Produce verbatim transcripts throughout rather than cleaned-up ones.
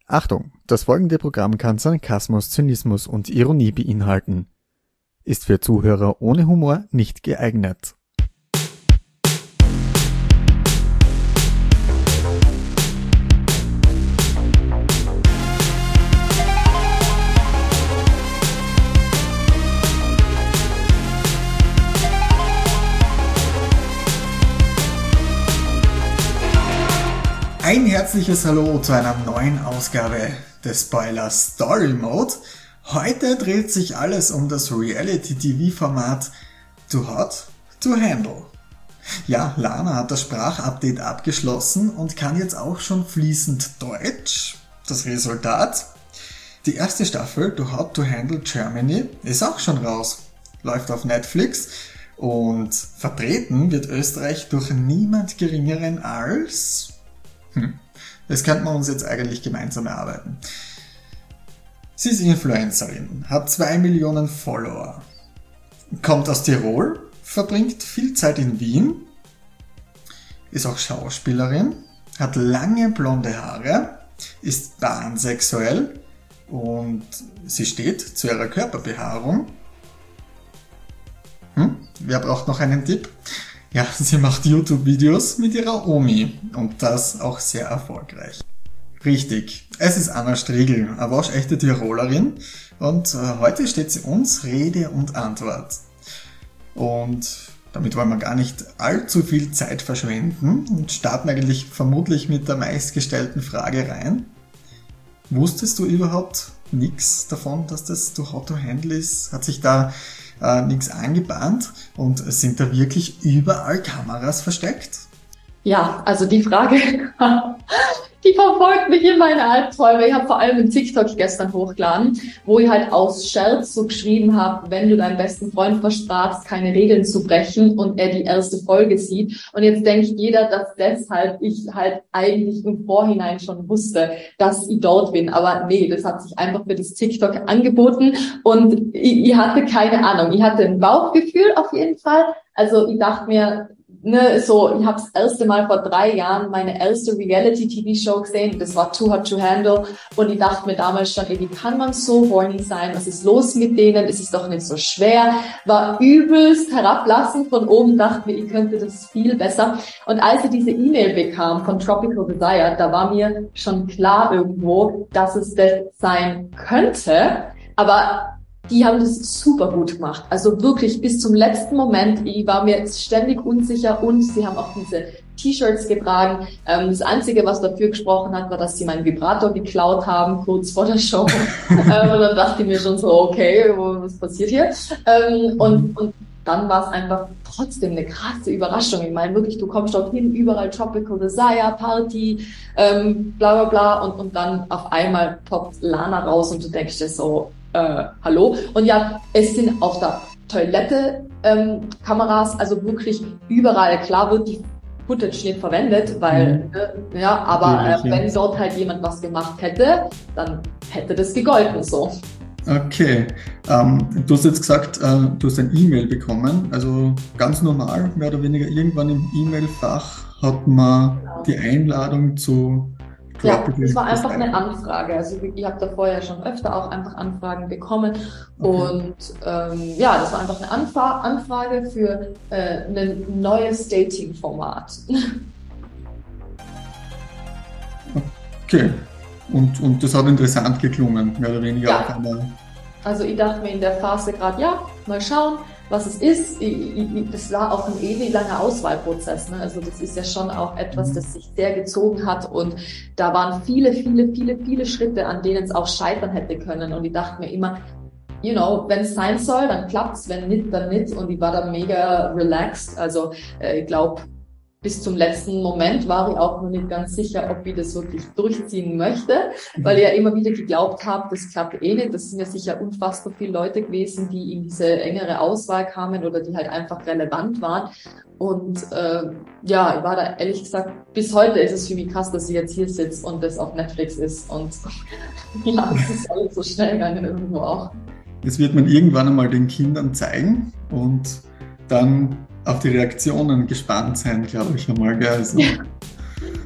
Achtung, das folgende Programm kann Sarkasmus, Zynismus und Ironie beinhalten. Ist für Zuhörer ohne Humor nicht geeignet. Ein herzliches Hallo zu einer neuen Ausgabe des Spoiler Story Mode. Heute dreht sich alles um das Reality-T V-Format Too Hot to Handle. Ja, Lana hat das Sprachupdate abgeschlossen und kann jetzt auch schon fließend Deutsch. Das Resultat? Die erste Staffel Too Hot to Handle Germany ist auch schon raus. Läuft auf Netflix und vertreten wird Österreich durch niemand Geringeren als... Hm. Das könnten wir uns jetzt eigentlich gemeinsam erarbeiten. Sie ist Influencerin, hat zwei Millionen Follower, kommt aus Tirol, verbringt viel Zeit in Wien, ist auch Schauspielerin, hat lange blonde Haare, ist pansexuell und sie steht zu ihrer Körperbehaarung. Hm? Wer braucht noch einen Tipp? Ja, sie macht YouTube-Videos mit ihrer Omi und das auch sehr erfolgreich. Richtig, es ist Anna Striegl, eine waschechte Tirolerin und äh, heute steht sie uns Rede und Antwort. Und damit wollen wir gar nicht allzu viel Zeit verschwenden und starten eigentlich vermutlich mit der meistgestellten Frage rein. Wusstest du überhaupt nichts davon, dass das Too Hot to Handle ist? Hat sich da äh, nichts angebahnt und sind da wirklich überall Kameras versteckt? Ja, also die Frage, die verfolgt mich in meine Albträume. Ich habe vor allem einen TikTok gestern hochgeladen, wo ich halt aus Scherz so geschrieben habe, wenn du deinem besten Freund versprachst, keine Regeln zu brechen und er die erste Folge sieht. Und jetzt denkt jeder, dass deshalb ich halt eigentlich im Vorhinein schon wusste, dass ich dort bin. Aber nee, das hat sich einfach für das TikTok angeboten und ich, ich hatte keine Ahnung. Ich hatte ein Bauchgefühl auf jeden Fall. Also ich dachte mir, Ne, so, ich habe das erste Mal vor drei Jahren meine erste Reality-T V-Show gesehen, das war Too Hot to Handle und ich dachte mir damals schon, ey, wie kann man so horny sein, was ist los mit denen, es ist doch nicht so schwer, war übelst herablassend von oben, dachte mir, ich könnte das viel besser und als ich diese E-Mail bekam von Tropical Desire, da war mir schon klar irgendwo, dass es das sein könnte, aber die haben das super gut gemacht. Also wirklich bis zum letzten Moment. Ich war mir ständig unsicher und sie haben auch diese T-Shirts getragen. Ähm, das Einzige, was dafür gesprochen hat, war, dass sie meinen Vibrator geklaut haben, kurz vor der Show. ähm, und dann dachte ich mir schon so, okay, was passiert hier? Ähm, und, und dann war es einfach trotzdem eine krasse Überraschung. Ich meine, wirklich, du kommst dort hin, überall Tropical Desire, Party, ähm, bla bla bla. Und, und dann auf einmal poppt Lana raus und du denkst dir so, Äh, hallo. Und ja, es sind auf der Toilette ähm, Kameras, also wirklich überall. Klar wird die Footage nicht verwendet, weil, mhm. äh, ja, aber äh, wenn dort halt jemand was gemacht hätte, dann hätte das gegolten, so. Okay, ähm, du hast jetzt gesagt, äh, du hast ein E-Mail bekommen, also ganz normal, mehr oder weniger irgendwann im E-Mail-Fach hat man ja. die Einladung zu Ja, das war einfach eine Anfrage. Also ich habe da vorher schon öfter auch einfach Anfragen bekommen. Okay. Und ähm, ja, das war einfach eine Anfra- Anfrage für äh, ein neues Dating-Format. Okay. Und, und das hat interessant geklungen, mehr oder weniger. Ja. Auch eine... Also ich dachte mir in der Phase gerade, ja, mal schauen, was es ist. Ich, ich, das war auch ein ewig langer Auswahlprozess. Ne? Also das ist ja schon auch etwas, das sich sehr gezogen hat und da waren viele, viele, viele, viele Schritte, an denen es auch scheitern hätte können. Und ich dachte mir immer, you know, wenn es sein soll, dann klappt's, wenn nicht, dann nicht. Und ich war da mega relaxed. Also äh, ich glaube, bis zum letzten Moment war ich auch noch nicht ganz sicher, ob ich das wirklich durchziehen möchte, weil ich ja immer wieder geglaubt habe, das klappt eh nicht. Das sind ja sicher unfassbar viele Leute gewesen, die in diese engere Auswahl kamen oder die halt einfach relevant waren. Und äh, ja, ich war da ehrlich gesagt, bis heute ist es für mich krass, dass ich jetzt hier sitze und das auf Netflix ist. Und ja, es ist alles so schnell gegangen irgendwo auch. Das wird man irgendwann einmal den Kindern zeigen und dann auf die Reaktionen gespannt sein, glaube ich einmal. Gell? Also,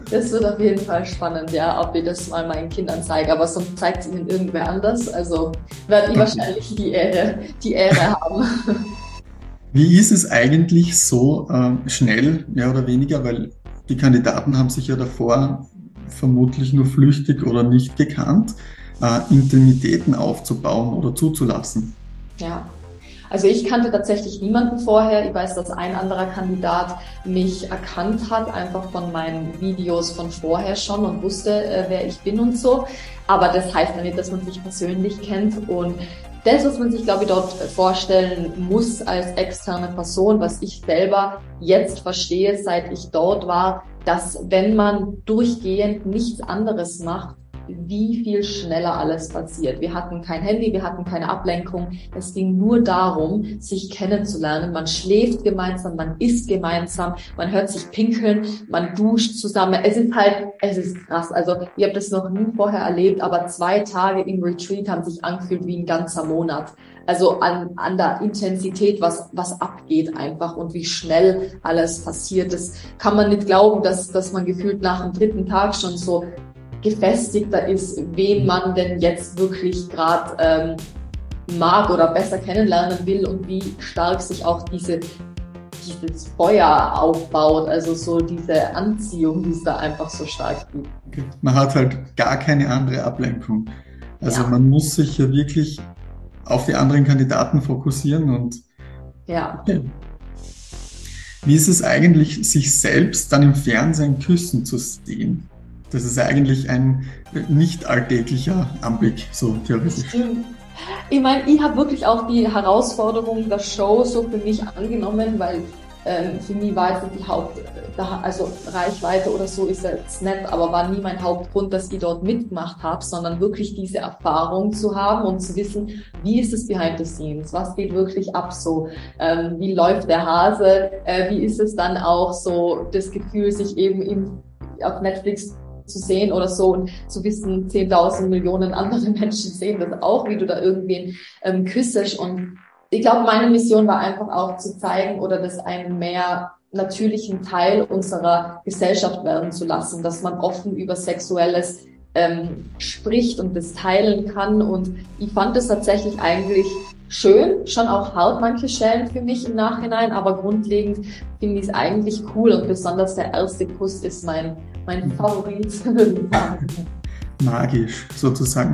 Das wird auf jeden Fall spannend, ja, ob ich das mal meinen Kindern zeige. Aber sonst zeigt es ihnen irgendwer anders. Also werden die wahrscheinlich die Ehre, die Ehre haben. Wie ist es eigentlich so äh, schnell, mehr oder weniger, weil die Kandidaten haben sich ja davor vermutlich nur flüchtig oder nicht gekannt, äh, Intimitäten aufzubauen oder zuzulassen? Ja. Also ich kannte tatsächlich niemanden vorher. Ich weiß, dass ein anderer Kandidat mich erkannt hat, einfach von meinen Videos von vorher schon und wusste, äh, wer ich bin und so. Aber das heißt ja nicht, dass man sich persönlich kennt. Und das, was man sich, glaube ich, dort vorstellen muss als externe Person, was ich selber jetzt verstehe, seit ich dort war, dass wenn man durchgehend nichts anderes macht, wie viel schneller alles passiert. Wir hatten kein Handy, wir hatten keine Ablenkung. Es ging nur darum, sich kennenzulernen. Man schläft gemeinsam, man isst gemeinsam, man hört sich pinkeln, man duscht zusammen. Es ist halt, es ist krass. Also ich habe das noch nie vorher erlebt, aber zwei Tage im Retreat haben sich angefühlt wie ein ganzer Monat. Also an, an der Intensität, was, was abgeht einfach und wie schnell alles passiert. Das kann man nicht glauben, dass, dass man gefühlt nach dem dritten Tag schon so gefestigter ist, wen man denn jetzt wirklich gerade ähm, mag oder besser kennenlernen will und wie stark sich auch diese dieses Feuer aufbaut, also so diese Anziehung, die es da einfach so stark gibt. Okay. Man hat halt gar keine andere Ablenkung. Also Ja. man muss sich ja wirklich auf die anderen Kandidaten fokussieren und Ja. okay. Wie ist es eigentlich, sich selbst dann im Fernsehen küssen zu sehen? Das ist eigentlich ein nicht alltäglicher Anblick, so theoretisch. Stimmt. Ich meine, ich habe wirklich auch die Herausforderung der Show so für mich angenommen, weil ähm, für mich war jetzt nicht die Haupt, also Reichweite oder so ist ja jetzt nett, aber war nie mein Hauptgrund, dass ich dort mitgemacht habe, sondern wirklich diese Erfahrung zu haben und zu wissen, wie ist es behind the scenes, was geht wirklich ab so, ähm, wie läuft der Hase, äh, wie ist es dann auch so das Gefühl, sich eben in, auf Netflix zu sehen oder so und zu wissen, zehntausend Millionen andere Menschen sehen das auch, wie du da irgendwen ähm, küssest. Und ich glaube, meine Mission war einfach auch zu zeigen oder das einen mehr natürlichen Teil unserer Gesellschaft werden zu lassen, dass man offen über Sexuelles ähm, spricht und das teilen kann. Und ich fand es tatsächlich eigentlich schön, schon auch hart manche Stellen für mich im Nachhinein, aber grundlegend finde ich es eigentlich cool und besonders der erste Kuss ist mein mein Favorit. Magisch, sozusagen.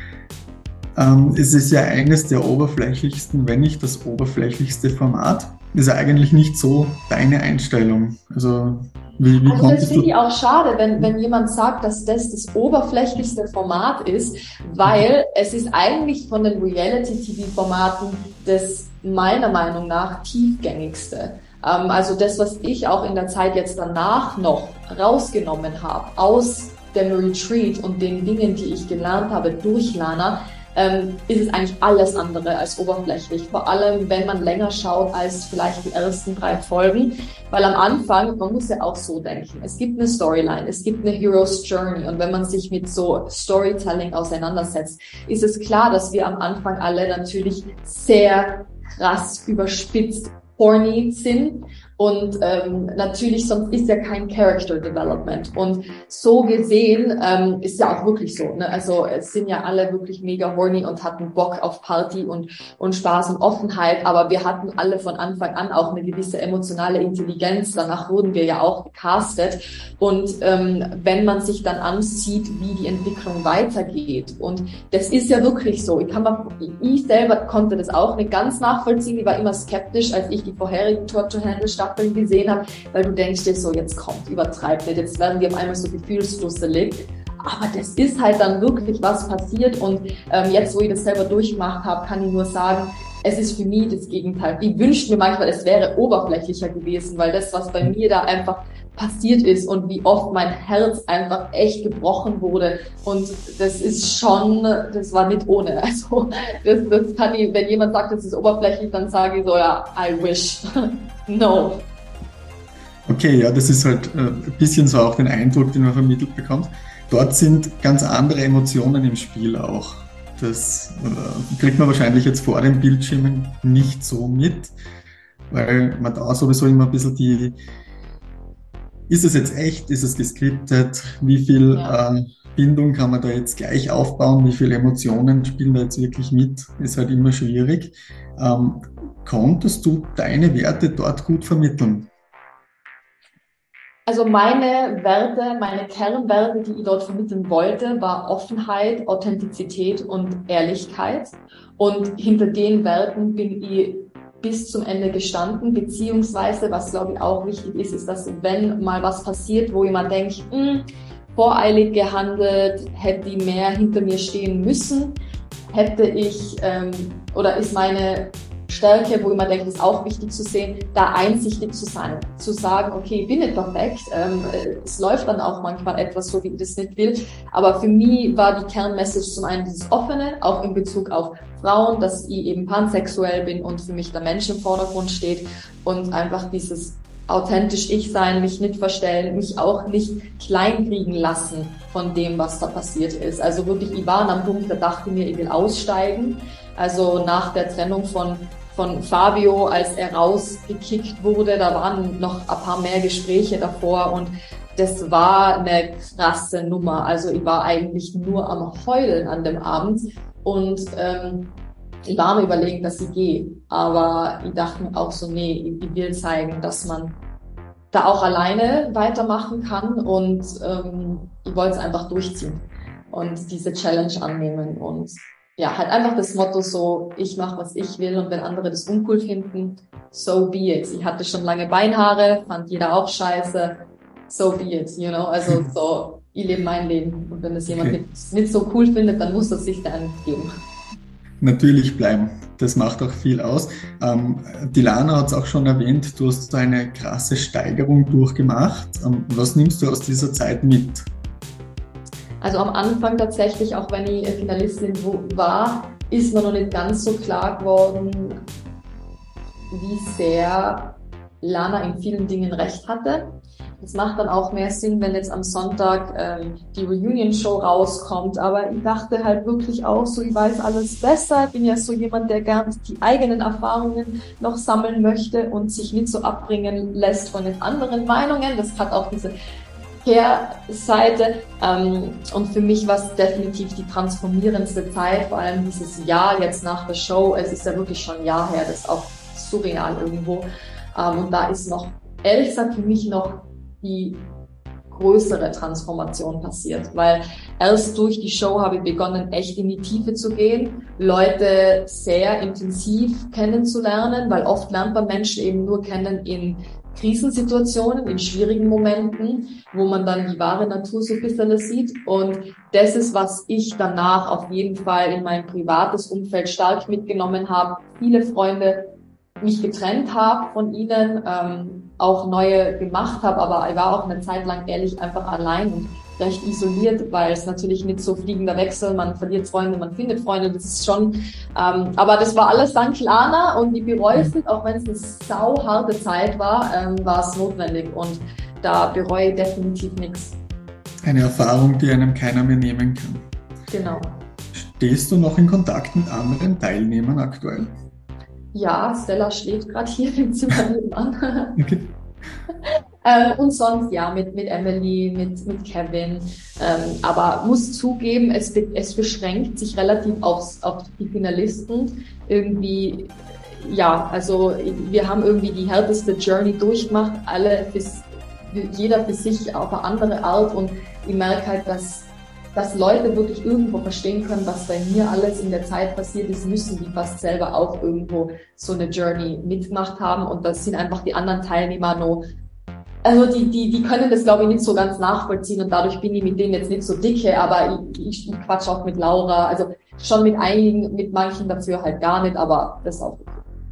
Ähm, es ist ja eines der oberflächlichsten, wenn nicht das oberflächlichste Format. Ist ja eigentlich nicht so deine Einstellung. Also, wie, wie also konntest das finde du... ich auch schade, wenn, wenn jemand sagt, dass das das oberflächlichste Format ist, weil es ist eigentlich von den Reality-T V-Formaten das meiner Meinung nach tiefgängigste. Also das, was ich auch in der Zeit jetzt danach noch rausgenommen habe aus dem Retreat und den Dingen, die ich gelernt habe durch Lana, ähm, ist es eigentlich alles andere als oberflächlich. Vor allem, wenn man länger schaut als vielleicht die ersten drei Folgen. Weil am Anfang, man muss ja auch so denken, es gibt eine Storyline, es gibt eine Hero's Journey und wenn man sich mit so Storytelling auseinandersetzt, ist es klar, dass wir am Anfang alle natürlich sehr krass überspitzt horny sind und ähm, natürlich sonst ist ja kein Character Development und so gesehen ähm, ist ja auch wirklich so, ne? Also es sind ja alle wirklich mega horny und hatten Bock auf Party und und Spaß und Offenheit, aber wir hatten alle von Anfang an auch eine gewisse emotionale Intelligenz, danach wurden wir ja auch gecastet und ähm, wenn man sich dann ansieht, wie die Entwicklung weitergeht und das ist ja wirklich so, ich kann mal, ich selber konnte das auch nicht ganz nachvollziehen, ich war immer skeptisch, als ich die vorherigen Torture-Handle-Staffeln gesehen habe, weil du denkst dir so, jetzt kommt, übertreibt nicht, jetzt werden die auf einmal so gefühlsdusselig. Aber das ist halt dann wirklich was passiert und ähm, jetzt, wo ich das selber durchgemacht habe, kann ich nur sagen, es ist für mich das Gegenteil. Ich wünschte mir manchmal, es wäre oberflächlicher gewesen, weil das, was bei mir da einfach passiert ist und wie oft mein Herz einfach echt gebrochen wurde und das ist schon, das war nicht ohne. Also das, das kann ich, wenn jemand sagt, das ist oberflächlich, dann sage ich so, ja, I wish. No. Okay, ja, das ist halt äh, ein bisschen so auch den Eindruck, den man vermittelt bekommt. Dort sind ganz andere Emotionen im Spiel auch. Das äh, kriegt man wahrscheinlich jetzt vor den Bildschirmen nicht so mit, weil man da sowieso immer ein bisschen die, ist es jetzt echt, ist es geskriptet, wie viel Ja. äh, Bindung kann man da jetzt gleich aufbauen, wie viele Emotionen spielen da jetzt wirklich mit, ist halt immer schwierig. Ähm, konntest du deine Werte dort gut vermitteln? Also meine Werte, meine Kernwerte, die ich dort vermitteln wollte, war Offenheit, Authentizität und Ehrlichkeit. Und hinter den Werten bin ich bis zum Ende gestanden, beziehungsweise, was glaube ich auch wichtig ist, ist, dass wenn mal was passiert, wo jemand denkt, hm, voreilig gehandelt, hätte ich mehr hinter mir stehen müssen, hätte ich, ähm, oder ist meine Stärke, wo ich immer denke, ist auch wichtig zu sehen, da einsichtig zu sein, zu sagen, okay, ich bin nicht perfekt, ähm, es läuft dann auch manchmal etwas so, wie ich das nicht will, aber für mich war die Kernmessage zum einen dieses Offene, auch in Bezug auf Frauen, dass ich eben pansexuell bin und für mich der Mensch im Vordergrund steht und einfach dieses authentisch ich sein, mich nicht verstellen, mich auch nicht kleinkriegen lassen von dem, was da passiert ist. Also wirklich, ich war an einem Punkt, da dachte ich mir, ich will aussteigen. Also nach der Trennung von von Fabio, als er rausgekickt wurde, da waren noch ein paar mehr Gespräche davor und das war eine krasse Nummer. Also ich war eigentlich nur am Heulen an dem Abend und ähm, ich war am Überlegen, dass ich gehe. Aber ich dachte mir auch so, nee, ich will zeigen, dass man da auch alleine weitermachen kann und ähm, ich wollte es einfach durchziehen und diese Challenge annehmen und ja, halt einfach das Motto so, ich mache, was ich will und wenn andere das uncool finden, so be it. Ich hatte schon lange Beinhaare, fand jeder auch scheiße, so be it, you know, also so, ich lebe mein Leben und wenn es jemand Okay. nicht, nicht so cool findet, dann muss er sich da nicht geben. Natürlich bleiben. Das macht auch viel aus. Ähm, die Lana hat es auch schon erwähnt, du hast eine krasse Steigerung durchgemacht. Ähm, was nimmst du aus dieser Zeit mit? Also am Anfang tatsächlich, auch wenn ich Finalistin war, ist mir noch nicht ganz so klar geworden, wie sehr Lana in vielen Dingen recht hatte. Das macht dann auch mehr Sinn, wenn jetzt am Sonntag ähm, die Reunion-Show rauskommt. Aber ich dachte halt wirklich auch so, ich weiß alles besser. Ich bin ja so jemand, der gern die eigenen Erfahrungen noch sammeln möchte und sich nicht so abbringen lässt von den anderen Meinungen. Das hat auch diese Kehrseite. Ähm, und für mich war es definitiv die transformierendste Zeit, vor allem dieses Jahr jetzt nach der Show. Es ist ja wirklich schon ein Jahr her, das ist auch surreal irgendwo. Ähm, und da ist noch, ehrlich gesagt, für mich noch die größere Transformation passiert, weil erst durch die Show habe ich begonnen, echt in die Tiefe zu gehen, Leute sehr intensiv kennenzulernen, weil oft lernt man Menschen eben nur kennen in Krisensituationen, in schwierigen Momenten, wo man dann die wahre Natur so ein bisschen sieht. Und das ist, was ich danach auf jeden Fall in mein privates Umfeld stark mitgenommen habe. Viele Freunde mich getrennt habe von ihnen, ähm, auch neue gemacht habe, aber ich war auch eine Zeit lang ehrlich einfach allein und recht isoliert, weil es natürlich nicht so fliegender Wechsel, man verliert Freunde, man findet Freunde, das ist schon, ähm, aber das war alles dank Lana und ich bereue es nicht, auch wenn es eine sauharte Zeit war, ähm, war es notwendig und da bereue ich definitiv nichts. Eine Erfahrung, die einem keiner mehr nehmen kann. Genau. Stehst du noch in Kontakt mit anderen Teilnehmern aktuell? Ja, Stella schläft gerade hier im Zimmer nebenan. Okay. Ähm, und sonst, ja, mit, mit Emily, mit, mit Kevin. Ähm, aber muss zugeben, es, be- es beschränkt sich relativ aufs, auf die Finalisten. Irgendwie, ja, also wir haben irgendwie die härteste Journey durchgemacht, alle für, jeder für sich auf eine andere Art und ich merke halt, dass dass Leute wirklich irgendwo verstehen können, was bei mir alles in der Zeit passiert ist, müssen die fast selber auch irgendwo so eine Journey mitgemacht haben und das sind einfach die anderen Teilnehmer noch, also die, die, die können das glaube ich nicht so ganz nachvollziehen und dadurch bin ich mit denen jetzt nicht so dicke, aber ich, ich, ich quatsch auch mit Laura, also schon mit einigen, mit manchen dafür halt gar nicht, aber das ist auch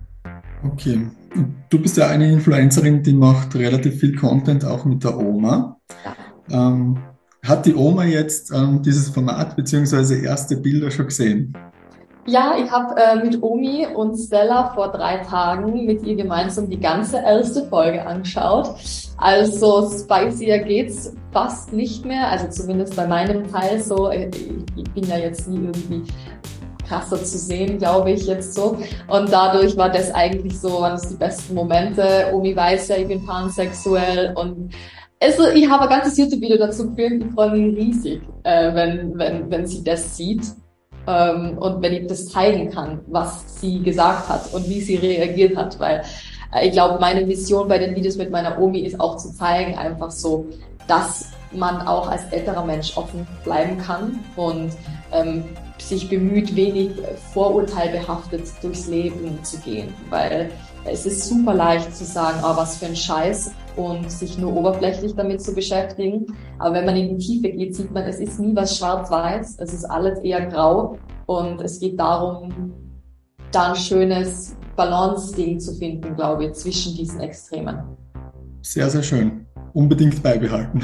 okay. Okay. Du bist ja eine Influencerin, die macht relativ viel Content auch mit der Oma. Ja. Ähm, Hat die Oma jetzt ähm, dieses Format bzw. erste Bilder schon gesehen? Ja, ich habe äh, mit Omi und Stella vor drei Tagen mit ihr gemeinsam die ganze erste Folge angeschaut. Also spicier geht's fast nicht mehr, also zumindest bei meinem Teil so. Ich, ich bin ja jetzt nie irgendwie krasser zu sehen, glaube ich jetzt so. Und dadurch war das eigentlich so, waren das die besten Momente. Omi weiß ja, ich bin pansexuell und Also ich habe ein ganzes YouTube-Video dazu gefilmt, ich freue mich riesig, äh, wenn, wenn, wenn sie das sieht ähm, und wenn ich das zeigen kann, was sie gesagt hat und wie sie reagiert hat, weil äh, ich glaube, meine Mission bei den Videos mit meiner Omi ist auch zu zeigen, einfach so, dass man auch als älterer Mensch offen bleiben kann und ähm, sich bemüht, wenig vorurteilbehaftet durchs Leben zu gehen, weil es ist super leicht zu sagen, oh, was für ein Scheiß und sich nur oberflächlich damit zu beschäftigen. Aber wenn man in die Tiefe geht, sieht man, es ist nie was schwarz-weiß, es ist alles eher grau und es geht darum, da ein schönes Balance-Ding zu finden, glaube ich, zwischen diesen Extremen. Sehr, sehr schön. Unbedingt beibehalten.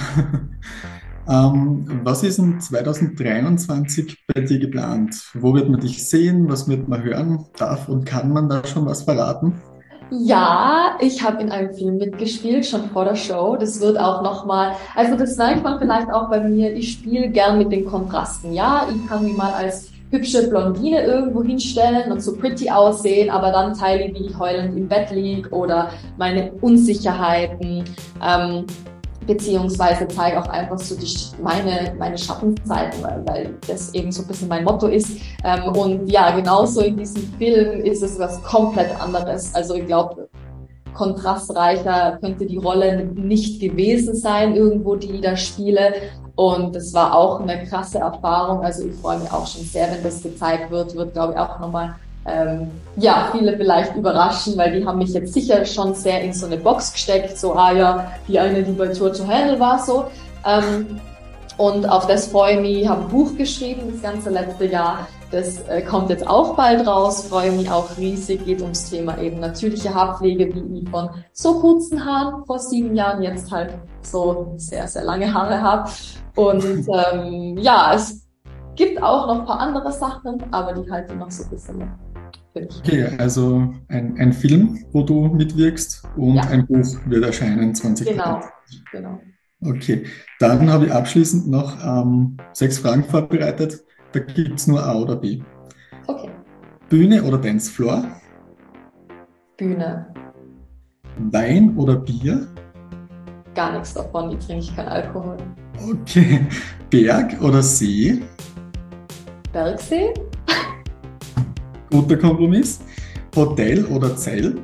ähm, was ist in zwanzig dreiundzwanzig bei dir geplant? Wo wird man dich sehen? Was wird man hören? Darf und kann man da schon was verraten? Ja, ich habe in einem Film mitgespielt, schon vor der Show. Das wird auch nochmal, also das merkt man vielleicht auch bei mir, ich spiele gern mit den Kontrasten. Ja, ich kann mich mal als hübsche Blondine irgendwo hinstellen und so pretty aussehen, aber dann teile ich, wie ich heulend im Bett liege oder meine Unsicherheiten, ähm, beziehungsweise zeige auch einfach so die, meine, meine Schattenseiten, weil, weil das eben so ein bisschen mein Motto ist. Ähm, und ja, genauso in diesem Film ist es was komplett anderes. Also ich glaube, kontrastreicher könnte die Rolle nicht gewesen sein, irgendwo, die ich da spiele. Und das war auch eine krasse Erfahrung. Also ich freue mich auch schon sehr, wenn das gezeigt wird. Wird, glaube ich, auch nochmal ähm, ja, viele vielleicht überraschen, weil die haben mich jetzt sicher schon sehr in so eine Box gesteckt. So, ah ja, die eine, die bei Tour to Handle war, so. Ähm, und auf das freue ich mich. Ich habe ein Buch geschrieben das ganze letzte Jahr. Das äh, kommt jetzt auch bald raus. Freue mich auch riesig. Geht ums Thema eben natürliche Haarpflege, wie ich von so kurzen Haaren vor sieben Jahren jetzt halt so sehr, sehr lange Haare habe. Und ähm, ja, es gibt auch noch ein paar andere Sachen, aber die halte ich noch so ein bisschen für mich. Okay, also ein, ein Film, wo du mitwirkst und Ja. ein Buch wird erscheinen zwanzig dreiundzwanzig. Genau, genau. Okay, dann habe ich abschließend noch ähm, sechs Fragen vorbereitet. Da gibt es nur A oder B. Okay. Bühne oder Dancefloor? Bühne. Wein oder Bier? Gar nichts davon, ich trinke keinen Alkohol. Okay, Berg oder See? Bergsee? Guter Kompromiss. Hotel oder Zelt?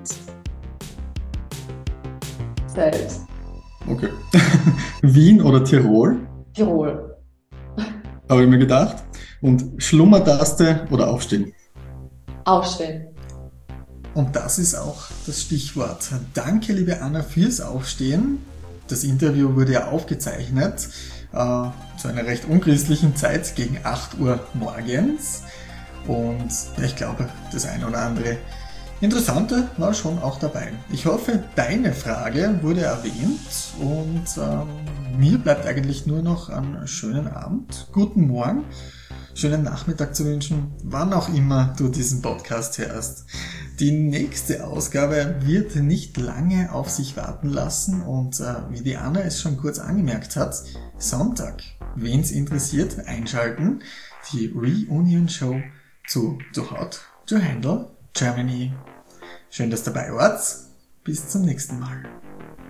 Selbst. Okay. Wien oder Tirol? Tirol. Habe ich mir gedacht. Und Schlummertaste oder Aufstehen? Aufstehen. Und das ist auch das Stichwort. Danke, liebe Anna, fürs Aufstehen. Das Interview wurde ja aufgezeichnet äh, zu einer recht unchristlichen Zeit gegen acht Uhr morgens. Und ich glaube, das ein oder andere Interessante war schon auch dabei. Ich hoffe, deine Frage wurde erwähnt und ähm, mir bleibt eigentlich nur noch einen schönen Abend, guten Morgen, schönen Nachmittag zu wünschen, wann auch immer du diesen Podcast hörst. Die nächste Ausgabe wird nicht lange auf sich warten lassen und äh, wie die Anna es schon kurz angemerkt hat, Sonntag, wen's interessiert, einschalten, die Reunion-Show zu Too Hot to Handle Germany. Schön, dass ihr dabei wart. Bis zum nächsten Mal.